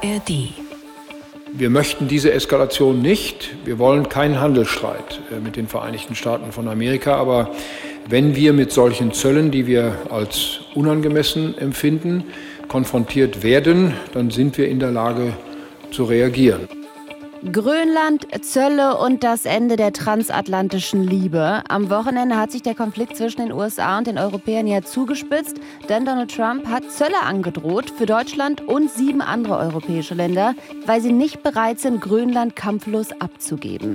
ARD. Wir möchten diese Eskalation nicht. Wir wollen keinen Handelsstreit mit den Vereinigten Staaten von Amerika. Aber wenn wir mit solchen Zöllen, die wir als unangemessen empfinden, konfrontiert werden, dann sind wir in der Lage zu reagieren. Grönland, Zölle und das Ende der transatlantischen Liebe. Am Wochenende hat sich der Konflikt zwischen den USA und den Europäern ja zugespitzt, denn Donald Trump hat Zölle angedroht für Deutschland und 7 andere europäische Länder, weil sie nicht bereit sind, Grönland kampflos abzugeben.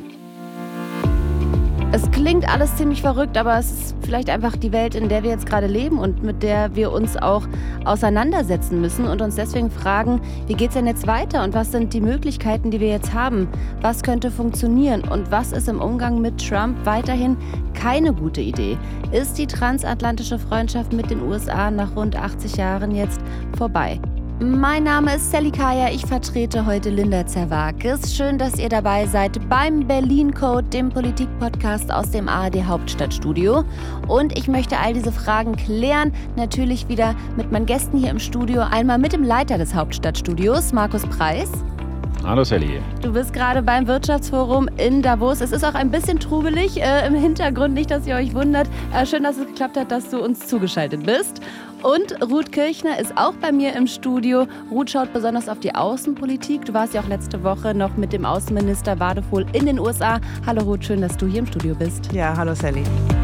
Es klingt alles ziemlich verrückt, aber es ist vielleicht einfach die Welt, in der wir jetzt gerade leben und mit der wir uns auch auseinandersetzen müssen und uns deswegen fragen, wie geht's denn jetzt weiter und was sind die Möglichkeiten, die wir jetzt haben? Was könnte funktionieren und was ist im Umgang mit Trump weiterhin keine gute Idee? Ist die transatlantische Freundschaft mit den USA nach rund 80 Jahren jetzt vorbei? Mein Name ist Sally Kaya, ich vertrete heute Linda Zerwakis. Schön, dass ihr dabei seid beim Berlin Code, dem Politik-Podcast aus dem ARD Hauptstadtstudio. Und ich möchte all diese Fragen klären, natürlich wieder mit meinen Gästen hier im Studio. Einmal mit dem Leiter des Hauptstadtstudios, Markus Preis. Hallo Sally. Du bist gerade beim Wirtschaftsforum in Davos. Es ist auch ein bisschen trubelig im Hintergrund, nicht, dass ihr euch wundert. Schön, dass es geklappt hat, dass du uns zugeschaltet bist. Und Ruth Kirchner ist auch bei mir im Studio. Ruth schaut besonders auf die Außenpolitik. Du warst ja auch letzte Woche noch mit dem Außenminister Wadephul in den USA. Hallo Ruth, schön, dass du hier im Studio bist. Ja, hallo Sally.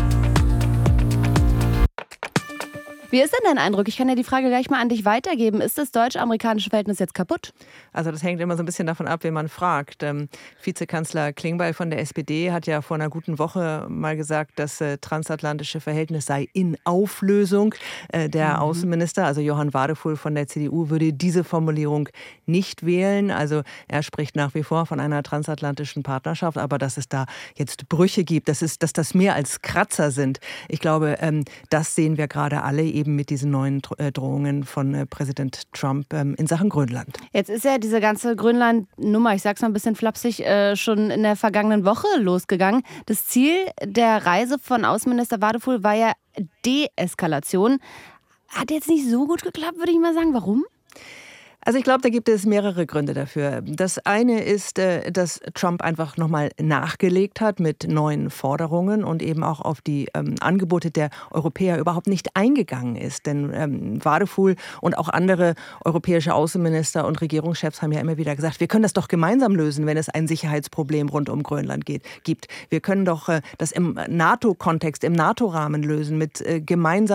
Wie ist denn dein Eindruck? Ich kann ja die Frage gleich mal an dich weitergeben. Ist das deutsch-amerikanische Verhältnis jetzt kaputt? Also das hängt immer so ein bisschen davon ab, wen man fragt. Vizekanzler Klingbeil von der SPD hat ja vor einer guten Woche mal gesagt, das transatlantische Verhältnis sei in Auflösung. Der Außenminister, also Johann Wadephul von der CDU, würde diese Formulierung nicht wählen. Also er spricht nach wie vor von einer transatlantischen Partnerschaft, aber dass es da jetzt Brüche gibt, dass das mehr als Kratzer sind. Ich glaube, das sehen wir gerade alle eben mit diesen neuen Drohungen von Präsident Trump in Sachen Grönland. Jetzt ist ja diese ganze Grönland-Nummer, ich sag's mal ein bisschen flapsig, schon in der vergangenen Woche losgegangen. Das Ziel der Reise von Außenminister Wadephul war ja Deeskalation. Hat jetzt nicht so gut geklappt, würde ich mal sagen. Warum? Also ich glaube, da gibt es mehrere Gründe dafür. Das eine ist, dass Trump einfach nochmal nachgelegt hat mit neuen Forderungen und eben auch auf die Angebote der Europäer überhaupt nicht eingegangen ist. Denn Wadephul und auch andere europäische Außenminister und Regierungschefs haben ja immer wieder gesagt, wir können das doch gemeinsam lösen, wenn es ein Sicherheitsproblem rund um Grönland gibt. Wir können doch das im NATO-Kontext, im NATO-Rahmen lösen mit einem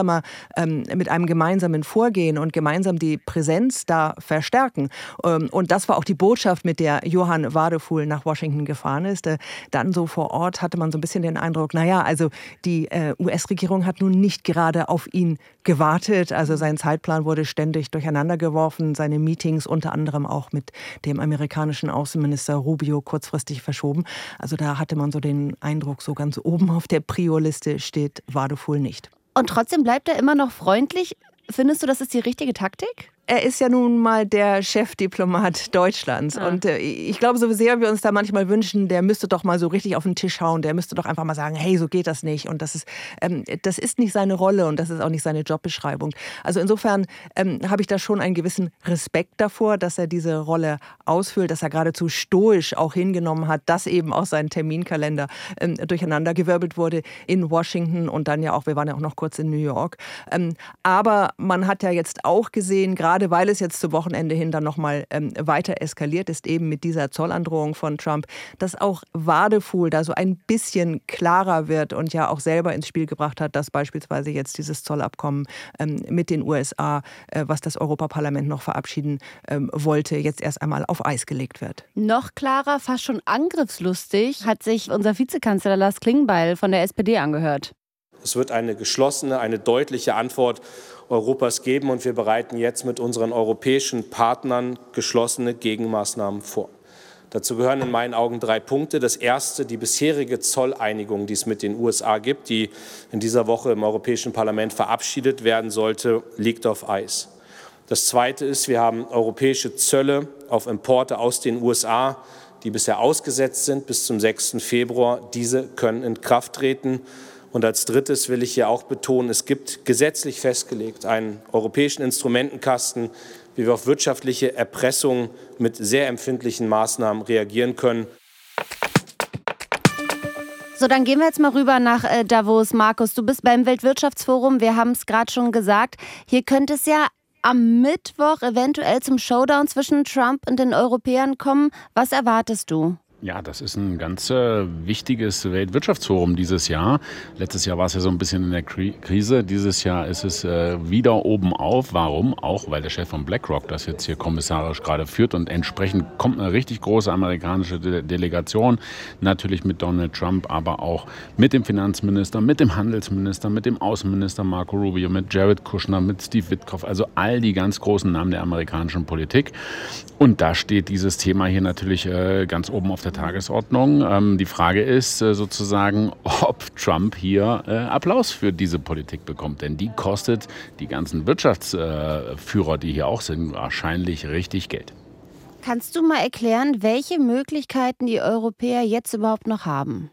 gemeinsamen Vorgehen und gemeinsam die Präsenz da verstärken. Und das war auch die Botschaft, mit der Johann Wadephul nach Washington gefahren ist. Dann so vor Ort hatte man so ein bisschen den Eindruck, also die US-Regierung hat nun nicht gerade auf ihn gewartet. Also sein Zeitplan wurde ständig durcheinander geworfen. Seine Meetings unter anderem auch mit dem amerikanischen Außenminister Rubio kurzfristig verschoben. Also da hatte man so den Eindruck, so ganz oben auf der Prio-Liste steht Wadephul nicht. Und trotzdem bleibt er immer noch freundlich. Findest du, das ist die richtige Taktik? Er ist ja nun mal der Chefdiplomat Deutschlands. Ja. Und ich glaube, so sehr wir uns da manchmal wünschen, der müsste doch mal so richtig auf den Tisch hauen. Der müsste doch einfach mal sagen, hey, so geht das nicht. Und das ist nicht seine Rolle und das ist auch nicht seine Jobbeschreibung. Also insofern habe ich da schon einen gewissen Respekt davor, dass er diese Rolle ausfüllt, dass er geradezu stoisch auch hingenommen hat, dass eben auch sein Terminkalender durcheinandergewirbelt wurde in Washington und dann ja auch, wir waren ja auch noch kurz in New York. Aber man hat ja jetzt auch gesehen, gerade weil es jetzt zu Wochenende hin dann nochmal weiter eskaliert ist, eben mit dieser Zollandrohung von Trump, dass auch Wadephul da so ein bisschen klarer wird und ja auch selber ins Spiel gebracht hat, dass beispielsweise jetzt dieses Zollabkommen mit den USA, was das Europaparlament noch verabschieden wollte, jetzt erst einmal auf Eis gelegt wird. Noch klarer, fast schon angriffslustig, hat sich unser Vizekanzler Lars Klingbeil von der SPD angehört. Es wird eine geschlossene, eine deutliche Antwort Europas geben und wir bereiten jetzt mit unseren europäischen Partnern geschlossene Gegenmaßnahmen vor. Dazu gehören in meinen Augen 3 Punkte. Das erste, die bisherige Zolleinigung, die es mit den USA gibt, die in dieser Woche im Europäischen Parlament verabschiedet werden sollte, liegt auf Eis. Das zweite ist, wir haben europäische Zölle auf Importe aus den USA, die bisher ausgesetzt sind bis zum 6. Februar. Diese können in Kraft treten. Und als Drittes will ich hier auch betonen, es gibt gesetzlich festgelegt einen europäischen Instrumentenkasten, wie wir auf wirtschaftliche Erpressung mit sehr empfindlichen Maßnahmen reagieren können. So, dann gehen wir jetzt mal rüber nach Davos. Markus, du bist beim Weltwirtschaftsforum. Wir haben es gerade schon gesagt. Hier könnte es ja am Mittwoch eventuell zum Showdown zwischen Trump und den Europäern kommen. Was erwartest du? Ja, das ist ein ganz wichtiges Weltwirtschaftsforum dieses Jahr. Letztes Jahr war es ja so ein bisschen in der Krise. Dieses Jahr ist es wieder oben auf. Warum? Auch weil der Chef von BlackRock das jetzt hier kommissarisch gerade führt. Und entsprechend kommt eine richtig große amerikanische Delegation. Natürlich mit Donald Trump, aber auch mit dem Finanzminister, mit dem Handelsminister, mit dem Außenminister Marco Rubio, mit Jared Kushner, mit Steve Witkoff. Also all die ganz großen Namen der amerikanischen Politik. Und da steht dieses Thema hier natürlich ganz oben auf der Tagesordnung. Die Frage ist sozusagen, ob Trump hier Applaus für diese Politik bekommt. Denn die kostet die ganzen Wirtschaftsführer, die hier auch sind, wahrscheinlich richtig Geld. Kannst du mal erklären, welche Möglichkeiten die Europäer jetzt überhaupt noch haben?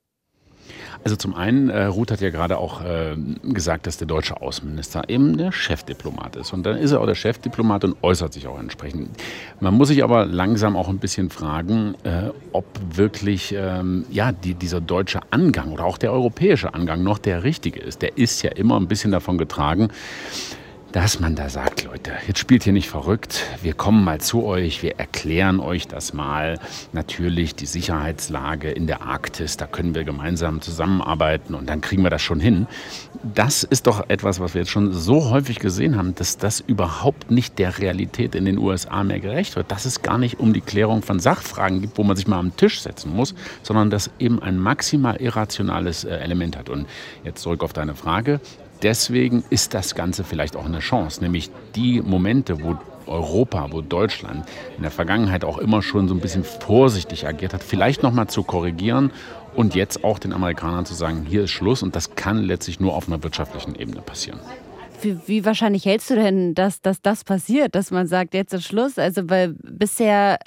Also zum einen, Ruth hat ja gerade auch gesagt, dass der deutsche Außenminister eben der Chefdiplomat ist. Und dann ist er auch der Chefdiplomat und äußert sich auch entsprechend. Man muss sich aber langsam auch ein bisschen fragen, ob wirklich dieser deutsche Angang oder auch der europäische Angang noch der richtige ist. Der ist ja immer ein bisschen davon getragen, dass man da sagt, Leute, jetzt spielt hier nicht verrückt, wir kommen mal zu euch, wir erklären euch das mal. Natürlich die Sicherheitslage in der Arktis, da können wir gemeinsam zusammenarbeiten und dann kriegen wir das schon hin. Das ist doch etwas, was wir jetzt schon so häufig gesehen haben, dass das überhaupt nicht der Realität in den USA mehr gerecht wird. Dass es gar nicht um die Klärung von Sachfragen gibt, wo man sich mal am Tisch setzen muss, sondern dass eben ein maximal irrationales Element hat. Und jetzt zurück auf deine Frage. Deswegen ist das Ganze vielleicht auch eine Chance, nämlich die Momente, wo Europa, wo Deutschland in der Vergangenheit auch immer schon so ein bisschen vorsichtig agiert hat, vielleicht nochmal zu korrigieren und jetzt auch den Amerikanern zu sagen, hier ist Schluss, und das kann letztlich nur auf einer wirtschaftlichen Ebene passieren. Wie wahrscheinlich hältst du denn, dass das passiert, dass man sagt, jetzt ist Schluss? Also weil bisher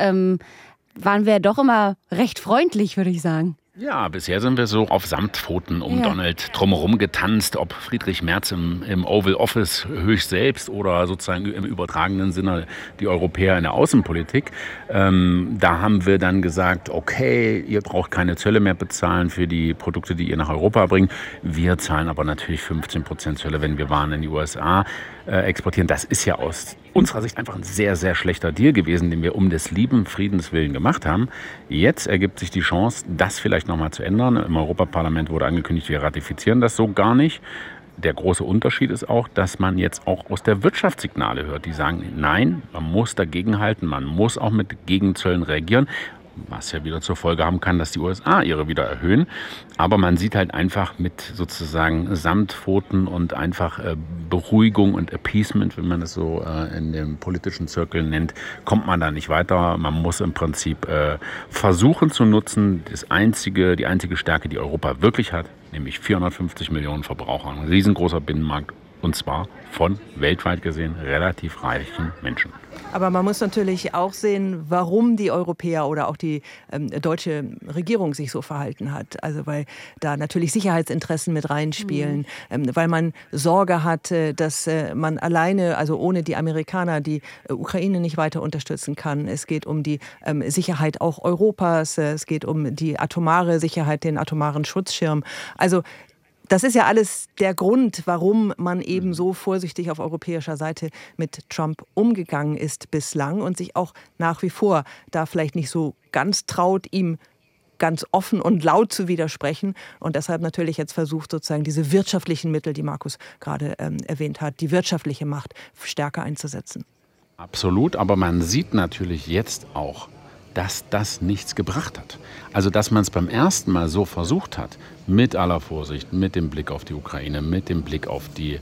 waren wir ja doch immer recht freundlich, würde ich sagen. Ja, bisher sind wir so auf Samtpfoten um Donald drumherum getanzt, ob Friedrich Merz im Oval Office höchst selbst oder sozusagen im übertragenen Sinne die Europäer in der Außenpolitik. Da haben wir dann gesagt, okay, ihr braucht keine Zölle mehr bezahlen für die Produkte, die ihr nach Europa bringt. Wir zahlen aber natürlich 15% Zölle, wenn wir Waren in die USA exportieren. Das ist ja aus unserer Sicht einfach ein sehr, sehr schlechter Deal gewesen, den wir um des lieben Friedens willen gemacht haben. Jetzt ergibt sich die Chance, das vielleicht nochmal zu ändern. Im Europaparlament wurde angekündigt, wir ratifizieren das so gar nicht. Der große Unterschied ist auch, dass man jetzt auch aus der Wirtschaft Signale hört, die sagen, nein, man muss dagegenhalten, man muss auch mit Gegenzöllen reagieren. Was ja wieder zur Folge haben kann, dass die USA ihre wieder erhöhen. Aber man sieht halt einfach mit sozusagen Samtpfoten und einfach Beruhigung und Appeasement, wenn man es so in den politischen Zirkeln nennt, kommt man da nicht weiter. Man muss im Prinzip versuchen zu nutzen, die einzige Stärke, die Europa wirklich hat, nämlich 450 Millionen Verbraucher. Ein riesengroßer Binnenmarkt. Und zwar von weltweit gesehen relativ reichen Menschen. Aber man muss natürlich auch sehen, warum die Europäer oder auch die deutsche Regierung sich so verhalten hat. Also weil da natürlich Sicherheitsinteressen mit reinspielen, weil man Sorge hat, dass man alleine, also ohne die Amerikaner, die Ukraine nicht weiter unterstützen kann. Es geht um die Sicherheit auch Europas, es geht um die atomare Sicherheit, den atomaren Schutzschirm. Also das ist ja alles der Grund, warum man eben so vorsichtig auf europäischer Seite mit Trump umgegangen ist bislang und sich auch nach wie vor da vielleicht nicht so ganz traut, ihm ganz offen und laut zu widersprechen und deshalb natürlich jetzt versucht, sozusagen diese wirtschaftlichen Mittel, die Markus gerade erwähnt hat, die wirtschaftliche Macht stärker einzusetzen. Absolut, aber man sieht natürlich jetzt auch, dass das nichts gebracht hat. Also dass man es beim ersten Mal so versucht hat, mit aller Vorsicht, mit dem Blick auf die Ukraine, mit dem Blick auf die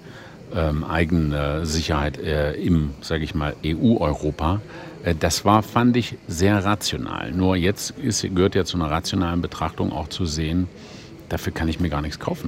eigene Sicherheit im, sage ich mal, EU-Europa, das war, fand ich, sehr rational. Nur jetzt gehört ja zu einer rationalen Betrachtung auch zu sehen, dafür kann ich mir gar nichts kaufen.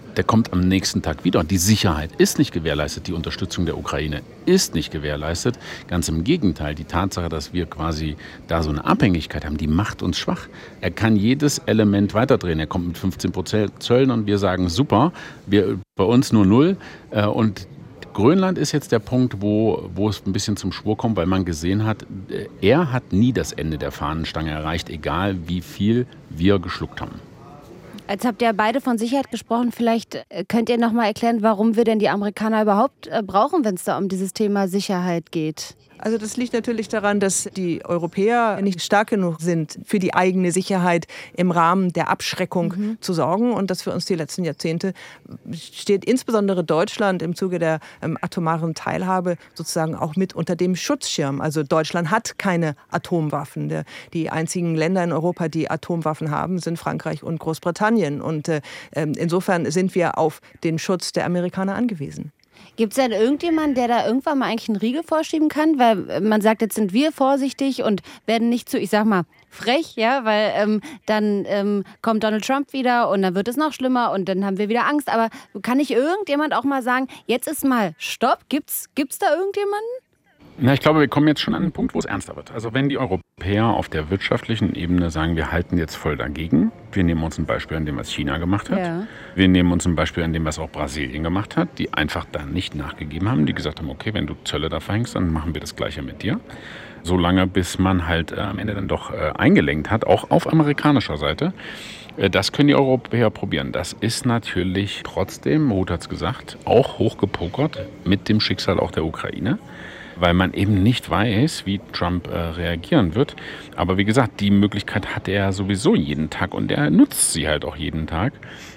der kommt am nächsten Tag wieder. Die Sicherheit ist nicht gewährleistet, die Unterstützung der Ukraine ist nicht gewährleistet. Ganz im Gegenteil, die Tatsache, dass wir quasi da so eine Abhängigkeit haben, die macht uns schwach. Er kann jedes Element weiterdrehen. Er kommt mit 15% Zöllen und wir sagen, super, bei uns nur 0. Und Grönland ist jetzt der Punkt, wo es ein bisschen zum Schwur kommt, weil man gesehen hat, er hat nie das Ende der Fahnenstange erreicht, egal wie viel wir geschluckt haben. Jetzt habt ihr beide von Sicherheit gesprochen. Vielleicht könnt ihr noch mal erklären, warum wir denn die Amerikaner überhaupt brauchen, wenn es da um dieses Thema Sicherheit geht. Also das liegt natürlich daran, dass die Europäer nicht stark genug sind, für die eigene Sicherheit im Rahmen der Abschreckung zu sorgen. Und das für uns die letzten Jahrzehnte steht insbesondere Deutschland im Zuge der atomaren Teilhabe sozusagen auch mit unter dem Schutzschirm. Also Deutschland hat keine Atomwaffen. Die einzigen Länder in Europa, die Atomwaffen haben, sind Frankreich und Großbritannien. Und insofern sind wir auf den Schutz der Amerikaner angewiesen. Gibt es denn irgendjemanden, der da irgendwann mal eigentlich einen Riegel vorschieben kann? Weil man sagt, jetzt sind wir vorsichtig und werden nicht zu, ich sag mal, frech, ja, weil dann kommt Donald Trump wieder und dann wird es noch schlimmer und dann haben wir wieder Angst. Aber kann nicht irgendjemand auch mal sagen, jetzt ist mal Stopp? Gibt's da irgendjemanden? Na, ich glaube, wir kommen jetzt schon an den Punkt, wo es ernster wird. Also wenn die Europäer auf der wirtschaftlichen Ebene sagen, wir halten jetzt voll dagegen, wir nehmen uns ein Beispiel an dem, was China gemacht hat, wir nehmen uns ein Beispiel an dem, was auch Brasilien gemacht hat, die einfach da nicht nachgegeben haben, die gesagt haben, okay, wenn du Zölle da verhängst, dann machen wir das Gleiche mit dir. Solange bis man halt am Ende dann doch eingelenkt hat, auch auf amerikanischer Seite. Das können die Europäer probieren. Das ist natürlich trotzdem, Ruth hat es gesagt, auch hochgepokert mit dem Schicksal auch der Ukraine, weil man eben nicht weiß, wie Trump reagieren wird. Aber wie gesagt, die Möglichkeit hat er sowieso jeden Tag und er nutzt sie halt auch jeden Tag.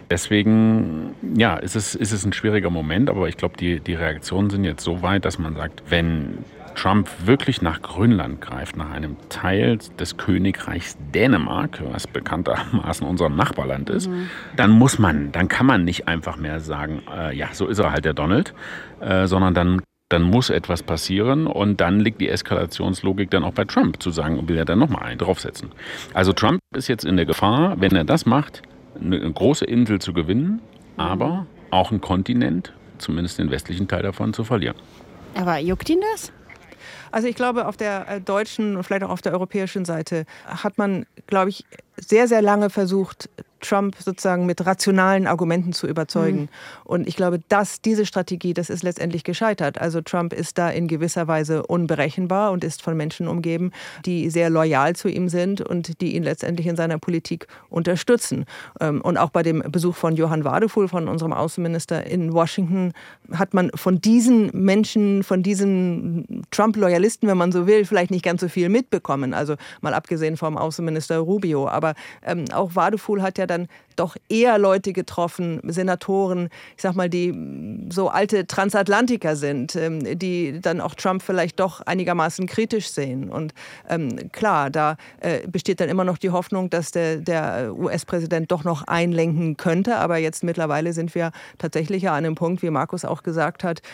Deswegen, ja, ist es ein schwieriger Moment, aber ich glaube, die Reaktionen sind jetzt so weit, dass man sagt, wenn Trump wirklich nach Grönland greift, nach einem Teil des Königreichs Dänemark, was bekanntermaßen unser Nachbarland ist, dann kann man nicht einfach mehr sagen, ja, so ist er halt der Donald, sondern dann muss etwas passieren und dann liegt die Eskalationslogik dann auch bei Trump, zu sagen, will er dann nochmal einen draufsetzen. Also Trump ist jetzt in der Gefahr, wenn er das macht, eine große Insel zu gewinnen, aber auch einen Kontinent, zumindest den westlichen Teil davon, zu verlieren. Aber juckt ihn das? Also ich glaube, auf der deutschen und vielleicht auch auf der europäischen Seite hat man, glaube ich, sehr, sehr lange versucht, Trump sozusagen mit rationalen Argumenten zu überzeugen. Und ich glaube, diese Strategie, das ist letztendlich gescheitert. Also Trump ist da in gewisser Weise unberechenbar und ist von Menschen umgeben, die sehr loyal zu ihm sind und die ihn letztendlich in seiner Politik unterstützen. Und auch bei dem Besuch von Johann Wadefuhl, von unserem Außenminister in Washington, hat man von diesen Menschen, von diesen Trump-Loyalisten, wenn man so will, vielleicht nicht ganz so viel mitbekommen. Also mal abgesehen vom Außenminister Rubio. Aber auch Wadefuhl hat ja dann doch eher Leute getroffen, Senatoren, ich sag mal, die so alte Transatlantiker sind, die dann auch Trump vielleicht doch einigermaßen kritisch sehen. Und klar, da besteht dann immer noch die Hoffnung, dass der US-Präsident doch noch einlenken könnte. Aber jetzt mittlerweile sind wir tatsächlich ja an einem Punkt, wie Markus auch gesagt hat,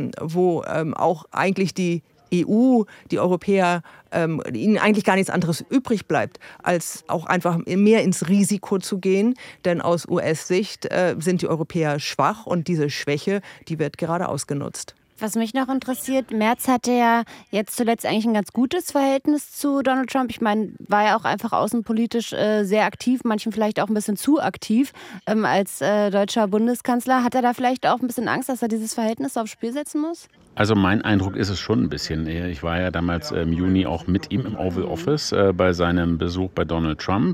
wo auch eigentlich die EU, die Europäer, ihnen eigentlich gar nichts anderes übrig bleibt, als auch einfach mehr ins Risiko zu gehen. Denn aus US-Sicht sind die Europäer schwach und diese Schwäche, die wird gerade ausgenutzt. Was mich noch interessiert, Merz hatte ja jetzt zuletzt eigentlich ein ganz gutes Verhältnis zu Donald Trump. Ich meine, war ja auch einfach außenpolitisch sehr aktiv, manchen vielleicht auch ein bisschen zu aktiv als deutscher Bundeskanzler. Hat er da vielleicht auch ein bisschen Angst, dass er dieses Verhältnis aufs Spiel setzen muss? Also mein Eindruck ist es schon ein bisschen. Ich war ja damals im Juni auch mit ihm im Oval Office bei seinem Besuch bei Donald Trump.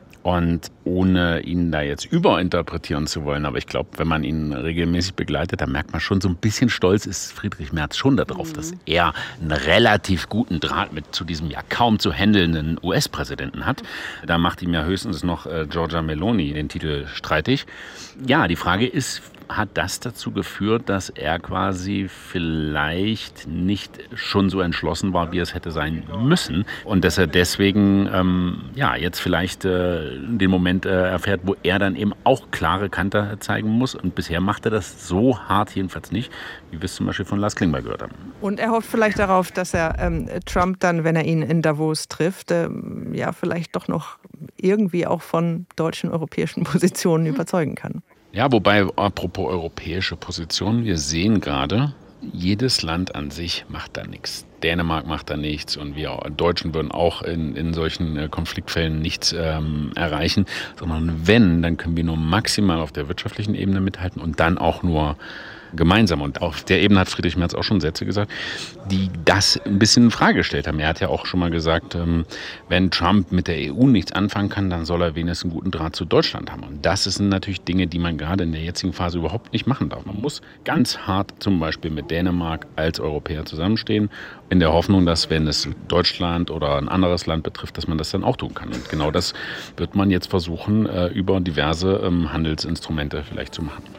Und ohne ihn da jetzt überinterpretieren zu wollen, aber ich glaube, wenn man ihn regelmäßig begleitet, dann merkt man schon, so ein bisschen stolz ist Friedrich Merz schon darauf, dass er einen relativ guten Draht zu diesem ja kaum zu handelnden US-Präsidenten hat. Da macht ihm ja höchstens noch Giorgia Meloni den Titel streitig. Ja, die Frage ist, hat das dazu geführt, dass er quasi vielleicht nicht schon so entschlossen war, wie es hätte sein müssen und dass er deswegen jetzt vielleicht den Moment erfährt, wo er dann eben auch klare Kante zeigen muss und bisher macht er das so hart jedenfalls nicht, wie wir es zum Beispiel von Lars Klingbeil gehört haben. Und er hofft vielleicht darauf, dass er Trump dann, wenn er ihn in Davos trifft, vielleicht doch noch irgendwie auch von deutschen, europäischen Positionen überzeugen kann. Ja, wobei, apropos europäische Position, wir sehen gerade, jedes Land an sich macht da nichts. Dänemark macht da nichts und wir Deutschen würden auch in solchen Konfliktfällen nichts erreichen, sondern wenn, dann können wir nur maximal auf der wirtschaftlichen Ebene mithalten und dann auch nur gemeinsam. Und auf der Ebene hat Friedrich Merz auch schon Sätze gesagt, die das ein bisschen in Frage gestellt haben. Er hat ja auch schon mal gesagt, wenn Trump mit der EU nichts anfangen kann, dann soll er wenigstens einen guten Draht zu Deutschland haben. Und das sind natürlich Dinge, die man gerade in der jetzigen Phase überhaupt nicht machen darf. Man muss ganz hart zum Beispiel mit Dänemark als Europäer zusammenstehen, in der Hoffnung, dass, wenn es Deutschland oder ein anderes Land betrifft, dass man das dann auch tun kann. Und genau das wird man jetzt versuchen, über diverse Handelsinstrumente vielleicht zu machen.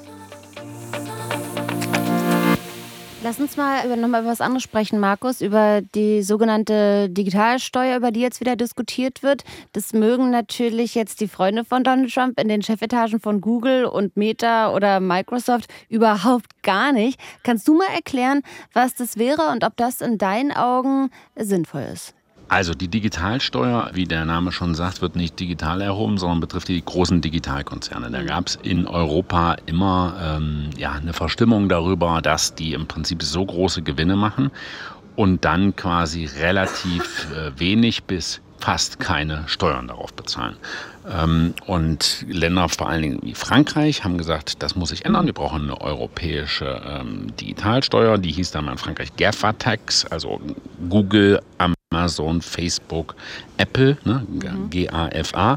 Lass uns nochmal über was anderes sprechen, Markus, über die sogenannte Digitalsteuer, über die jetzt wieder diskutiert wird. Das mögen natürlich jetzt die Freunde von Donald Trump in den Chefetagen von Google und Meta oder Microsoft überhaupt gar nicht. Kannst du mal erklären, was das wäre und ob das in deinen Augen sinnvoll ist? Also die Digitalsteuer, wie der Name schon sagt, wird nicht digital erhoben, sondern betrifft die großen Digitalkonzerne. Da gab es in Europa immer eine Verstimmung darüber, dass die im Prinzip so große Gewinne machen und dann quasi relativ wenig bis fast keine Steuern darauf bezahlen. Und Länder, vor allen Dingen wie Frankreich, haben gesagt, das muss sich ändern. Wir brauchen eine europäische Digitalsteuer. Die hieß dann in Frankreich GAFA-Tax, also Google, Amazon, Facebook, Apple, ne? GAFA.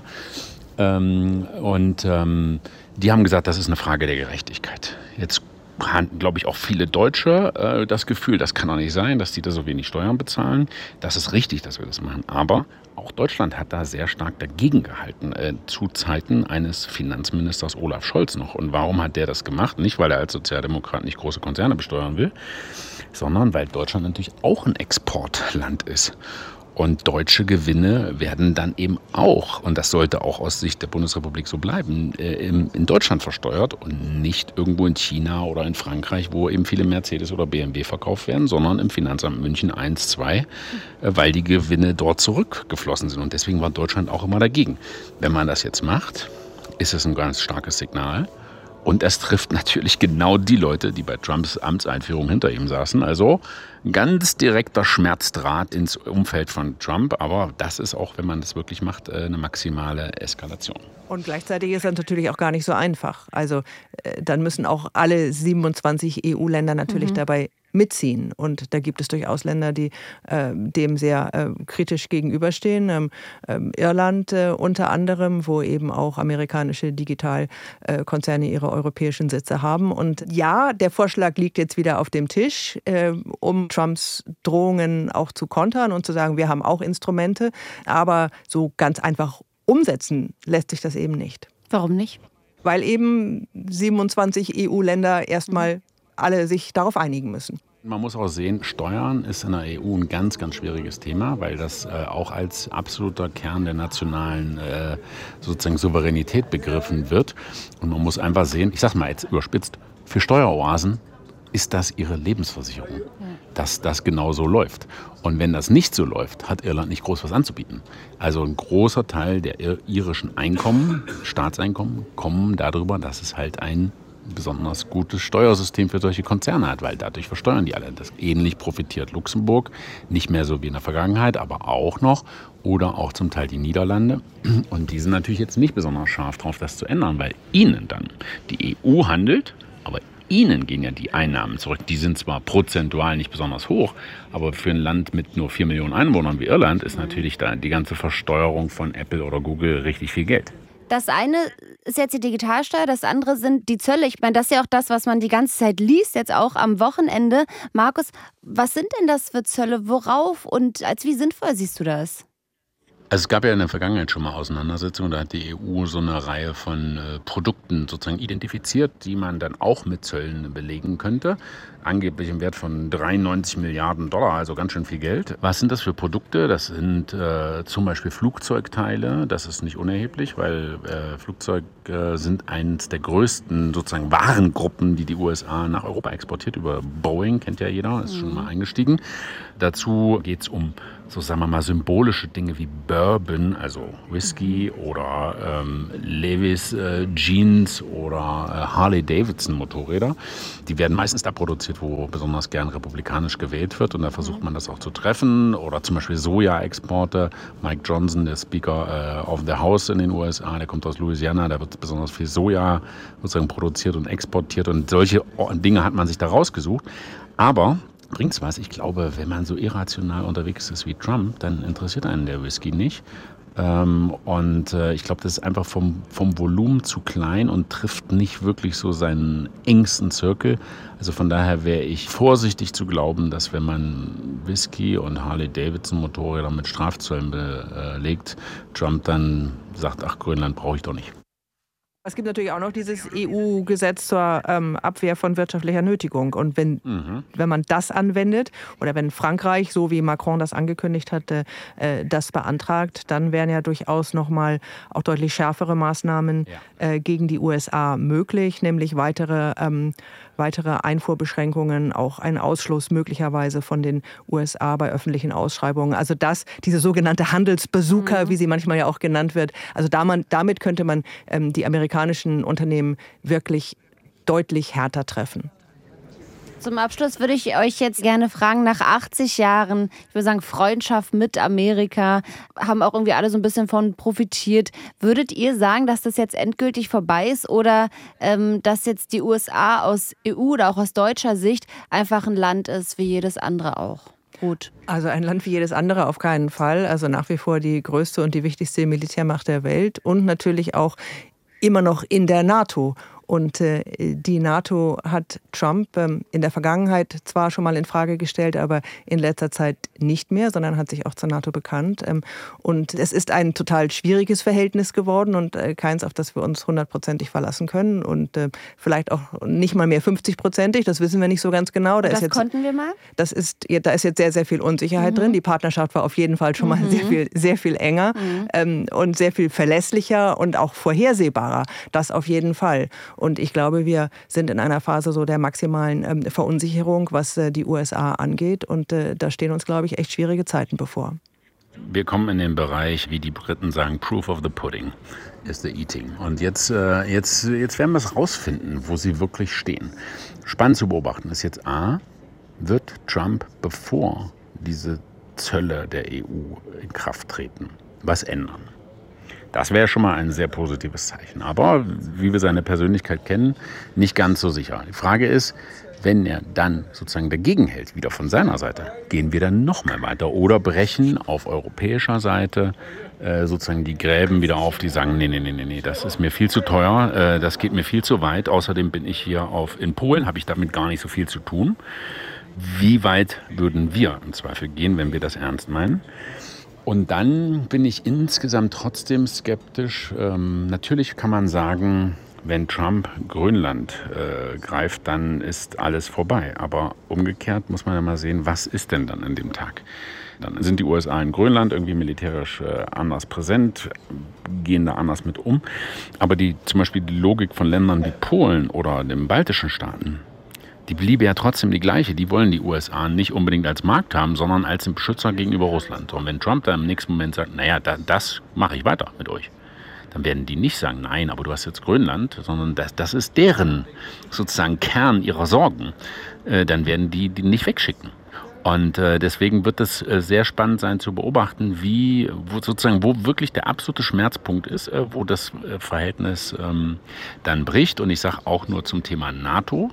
Die haben gesagt, das ist eine Frage der Gerechtigkeit. Jetzt haben, glaube ich, auch viele Deutsche das Gefühl, das kann doch nicht sein, dass die da so wenig Steuern bezahlen. Das ist richtig, dass wir das machen. Aber auch Deutschland hat da sehr stark dagegen gehalten, zu Zeiten eines Finanzministers Olaf Scholz noch. Und warum hat der das gemacht? Nicht, weil er als Sozialdemokrat nicht große Konzerne besteuern will, sondern weil Deutschland natürlich auch ein Exportland ist. Und deutsche Gewinne werden dann eben auch, und das sollte auch aus Sicht der Bundesrepublik so bleiben, in Deutschland versteuert und nicht irgendwo in China oder in Frankreich, wo eben viele Mercedes oder BMW verkauft werden, sondern im Finanzamt München 1, 2, weil die Gewinne dort zurückgeflossen sind. Und deswegen war Deutschland auch immer dagegen. Wenn man das jetzt macht, ist es ein ganz starkes Signal. Und es trifft natürlich genau die Leute, die bei Trumps Amtseinführung hinter ihm saßen. Also ein ganz direkter Schmerzdraht ins Umfeld von Trump. Aber das ist auch, wenn man das wirklich macht, eine maximale Eskalation. Und gleichzeitig ist das natürlich auch gar nicht so einfach. Also dann müssen auch alle 27 EU-Länder natürlich dabei mitziehen. Und da gibt es durchaus Länder, die dem sehr kritisch gegenüberstehen. Irland unter anderem, wo eben auch amerikanische Digitalkonzerne ihre europäischen Sitze haben. Und ja, der Vorschlag liegt jetzt wieder auf dem Tisch, um Trumps Drohungen auch zu kontern und zu sagen, wir haben auch Instrumente. Aber so ganz einfach umsetzen lässt sich das eben nicht. Warum nicht? Weil eben 27 EU-Länder erstmal alle sich darauf einigen müssen. Man muss auch sehen, Steuern ist in der EU ein ganz, ganz schwieriges Thema, weil das auch als absoluter Kern der nationalen sozusagen Souveränität begriffen wird. Und man muss einfach sehen, ich sage mal jetzt überspitzt, für Steueroasen ist das ihre Lebensversicherung, dass das genau so läuft. Und wenn das nicht so läuft, hat Irland nicht groß was anzubieten. Also ein großer Teil der irischen Einkommen, Staatseinkommen, kommen darüber, dass es halt ein besonders gutes Steuersystem für solche Konzerne hat, weil dadurch versteuern die alle. Das ähnlich profitiert Luxemburg, nicht mehr so wie in der Vergangenheit, aber auch noch, oder auch zum Teil die Niederlande. Und die sind natürlich jetzt nicht besonders scharf drauf, das zu ändern, weil ihnen dann die EU handelt, aber ihnen gehen ja die Einnahmen zurück. Die sind zwar prozentual nicht besonders hoch, aber für ein Land mit nur 4 Millionen Einwohnern wie Irland ist natürlich da die ganze Versteuerung von Apple oder Google richtig viel Geld. Das eine ist jetzt die Digitalsteuer, das andere sind die Zölle. Ich meine, das ist ja auch das, was man die ganze Zeit liest, jetzt auch am Wochenende. Markus, was sind denn das für Zölle? Worauf und als wie sinnvoll siehst du das? Also es gab ja in der Vergangenheit schon mal Auseinandersetzungen, da hat die EU so eine Reihe von Produkten sozusagen identifiziert, die man dann auch mit Zöllen belegen könnte. Angeblich im Wert von 93 Milliarden $, also ganz schön viel Geld. Was sind das für Produkte? Das sind zum Beispiel Flugzeugteile. Das ist nicht unerheblich, weil Flugzeuge sind eines der größten sozusagen Warengruppen, die USA nach Europa exportiert. Über Boeing, kennt ja jeder, ist schon mal eingestiegen. Dazu geht es um, so sagen wir mal, symbolische Dinge wie Bourbon, also Whisky oder Levi's Jeans oder Harley-Davidson Motorräder. Die werden meistens da produziert, wo besonders gern republikanisch gewählt wird und da versucht man das auch zu treffen. Oder zum Beispiel Soja-Exporte. Mike Johnson, der Speaker of the House in den USA, der kommt aus Louisiana, da wird besonders viel Soja sozusagen produziert und exportiert und solche Dinge hat man sich da rausgesucht. Aber bringt's was? Ich glaube, wenn man so irrational unterwegs ist wie Trump, dann interessiert einen der Whisky nicht. Ich glaube, das ist einfach vom Volumen zu klein und trifft nicht wirklich so seinen engsten Zirkel. Also von daher wäre ich vorsichtig zu glauben, dass wenn man Whisky und Harley-Davidson-Motorräder mit Strafzöllen belegt, Trump dann sagt, ach, Grönland brauche ich doch nicht. Es gibt natürlich auch noch dieses EU-Gesetz zur Abwehr von wirtschaftlicher Nötigung. Und wenn man das anwendet oder wenn Frankreich, so wie Macron das angekündigt hatte, das beantragt, dann wären ja durchaus nochmal auch deutlich schärfere Maßnahmen gegen die USA möglich, nämlich weitere Einfuhrbeschränkungen, auch ein Ausschluss möglicherweise von den USA bei öffentlichen Ausschreibungen. Also diese sogenannte Handelsbazooka, wie sie manchmal ja auch genannt wird, also damit könnte man die amerikanischen Unternehmen wirklich deutlich härter treffen. Zum Abschluss würde ich euch jetzt gerne fragen, nach 80 Jahren, ich würde sagen Freundschaft mit Amerika, haben auch irgendwie alle so ein bisschen von profitiert. Würdet ihr sagen, dass das jetzt endgültig vorbei ist oder dass jetzt die USA aus EU oder auch aus deutscher Sicht einfach ein Land ist wie jedes andere auch? Gut. Also ein Land wie jedes andere auf keinen Fall. Also nach wie vor die größte und die wichtigste Militärmacht der Welt und natürlich auch immer noch in der NATO. Und die NATO hat Trump in der Vergangenheit zwar schon mal in Frage gestellt, aber in letzter Zeit nicht mehr, sondern hat sich auch zur NATO bekannt. Und es ist ein total schwieriges Verhältnis geworden und keins, auf das wir uns 100%ig verlassen können. Und vielleicht auch nicht mal mehr 50%ig, das wissen wir nicht so ganz genau. Konnten wir mal? Da ist jetzt sehr, sehr viel Unsicherheit drin. Die Partnerschaft war auf jeden Fall schon mal sehr viel enger und sehr viel verlässlicher und auch vorhersehbarer. Das auf jeden Fall. Und ich glaube, wir sind in einer Phase so der maximalen Verunsicherung, was die USA angeht. Und da stehen uns, glaube ich, echt schwierige Zeiten bevor. Wir kommen in den Bereich, wie die Briten sagen, Proof of the Pudding is the eating. Und jetzt werden wir es rausfinden, wo sie wirklich stehen. Spannend zu beobachten ist jetzt wird Trump, bevor diese Zölle der EU in Kraft treten, was ändern? Das wäre schon mal ein sehr positives Zeichen. Aber wie wir seine Persönlichkeit kennen, nicht ganz so sicher. Die Frage ist, wenn er dann sozusagen dagegen hält, wieder von seiner Seite, gehen wir dann noch mal weiter oder brechen auf europäischer Seite sozusagen die Gräben wieder auf, die sagen, nee, das ist mir viel zu teuer, das geht mir viel zu weit. Außerdem bin ich hier in Polen, habe ich damit gar nicht so viel zu tun. Wie weit würden wir im Zweifel gehen, wenn wir das ernst meinen? Und dann bin ich insgesamt trotzdem skeptisch. Natürlich kann man sagen, wenn Trump Grönland greift, dann ist alles vorbei. Aber umgekehrt muss man ja mal sehen, was ist denn dann an dem Tag? Dann sind die USA in Grönland irgendwie militärisch anders präsent, gehen da anders mit um. Aber zum Beispiel die Logik von Ländern wie Polen oder den baltischen Staaten, die bliebe ja trotzdem die gleiche. Die wollen die USA nicht unbedingt als Markt haben, sondern als einen Beschützer gegenüber Russland. Und wenn Trump dann im nächsten Moment sagt, naja, das mache ich weiter mit euch, dann werden die nicht sagen, nein, aber du hast jetzt Grönland, sondern das ist deren sozusagen Kern ihrer Sorgen. Dann werden die nicht wegschicken. Und deswegen wird es sehr spannend sein zu beobachten, wo wirklich der absolute Schmerzpunkt ist, wo das Verhältnis dann bricht. Und ich sage auch nur zum Thema NATO.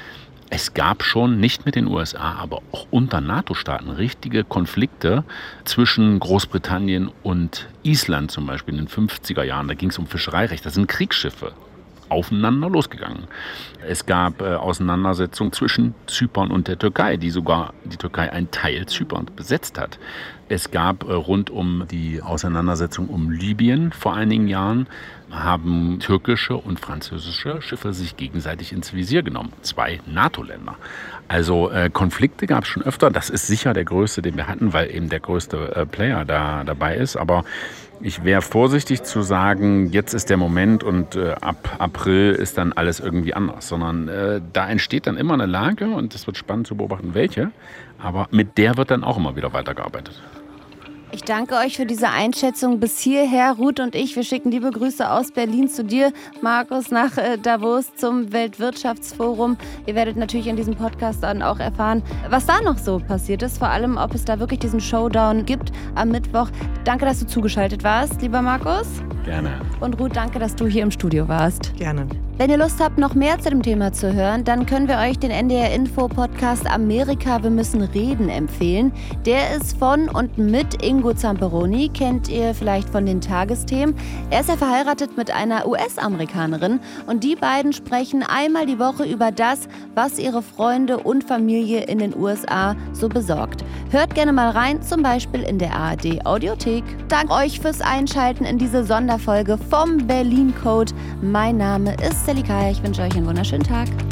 Es gab schon, nicht mit den USA, aber auch unter NATO-Staaten richtige Konflikte zwischen Großbritannien und Island zum Beispiel in den 50er Jahren. Da ging es um Fischereirecht. Da sind Kriegsschiffe aufeinander losgegangen. Es gab Auseinandersetzungen zwischen Zypern und der Türkei, die sogar die Türkei einen Teil Zyperns besetzt hat. Es gab rund um die Auseinandersetzung um Libyen vor einigen Jahren, haben türkische und französische Schiffe sich gegenseitig ins Visier genommen. 2 NATO-Länder. Also Konflikte gab es schon öfter. Das ist sicher der größte, den wir hatten, weil eben der größte Player da dabei ist. Aber ich wäre vorsichtig zu sagen, jetzt ist der Moment und ab April ist dann alles irgendwie anders. Sondern da entsteht dann immer eine Lage und es wird spannend zu beobachten, welche. Aber mit der wird dann auch immer wieder weitergearbeitet. Ich danke euch für diese Einschätzung bis hierher. Ruth und ich, wir schicken liebe Grüße aus Berlin zu dir, Markus, nach Davos zum Weltwirtschaftsforum. Ihr werdet natürlich in diesem Podcast dann auch erfahren, was da noch so passiert ist. Vor allem, ob es da wirklich diesen Showdown gibt am Mittwoch. Danke, dass du zugeschaltet warst, lieber Markus. Gerne. Und Ruth, danke, dass du hier im Studio warst. Gerne. Wenn ihr Lust habt, noch mehr zu dem Thema zu hören, dann können wir euch den NDR-Info-Podcast Amerika, wir müssen reden empfehlen. Der ist von und mit Ingo Zamperoni, kennt ihr vielleicht von den Tagesthemen. Er ist ja verheiratet mit einer US-Amerikanerin und die beiden sprechen einmal die Woche über das, was ihre Freunde und Familie in den USA so besorgt. Hört gerne mal rein, zum Beispiel in der ARD-Audiothek. Dank euch fürs Einschalten in diese Sonderfolge vom Berlin Code. Mein Name ist Selika, ich wünsche euch einen wunderschönen Tag.